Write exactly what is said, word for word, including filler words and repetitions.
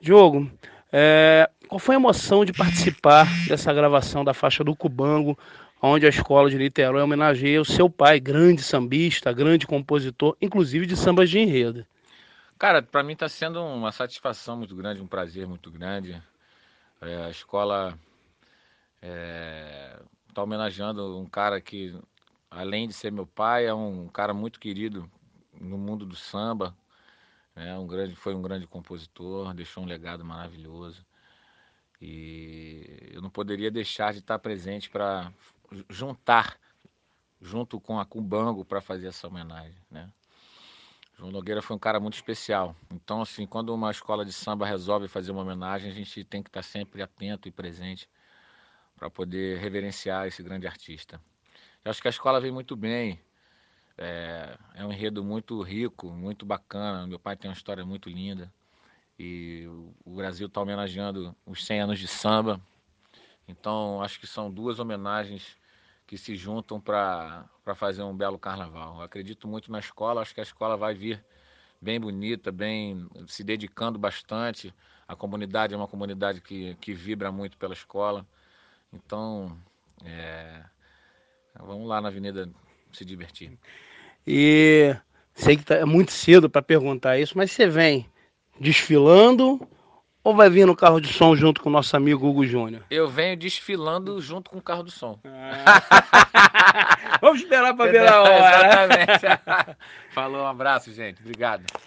Diogo, é, qual foi a emoção de participar dessa gravação da faixa do Cubango, onde a escola de Niterói homenageia o seu pai, grande sambista, grande compositor, inclusive de sambas de enredo? Cara, para mim está sendo uma satisfação muito grande, um prazer muito grande. É, a escola está homenageando um cara que, além de ser meu pai, é um cara muito querido no mundo do samba. Né? Um grande, foi um grande compositor, deixou um legado maravilhoso. E eu não poderia deixar de estar presente para juntar, junto com a Cumbango, para fazer essa homenagem. Né? João Nogueira foi um cara muito especial. Então, assim, quando uma escola de samba resolve fazer uma homenagem, a gente tem que estar sempre atento e presente para poder reverenciar esse grande artista. Eu acho que a escola vem muito bem. É, é um enredo muito rico, muito bacana. Meu pai tem uma história muito linda. E o Brasil está homenageando os cem anos de samba. Então, acho que são duas homenagens que se juntam para fazer um belo carnaval. Eu acredito muito na escola, acho que a escola vai vir bem bonita, bem se dedicando bastante. A comunidade é uma comunidade que, que vibra muito pela escola. Então, é, vamos lá na avenida se divertir. E sei que tá, é muito cedo para perguntar isso, mas você vem desfilando ou vai vir no carro de som junto com o nosso amigo Hugo Júnior? Eu venho desfilando junto com o carro do som. Ah. Vamos esperar para ver Entendeu? a hora. Exatamente. Falou, um abraço, gente. Obrigado.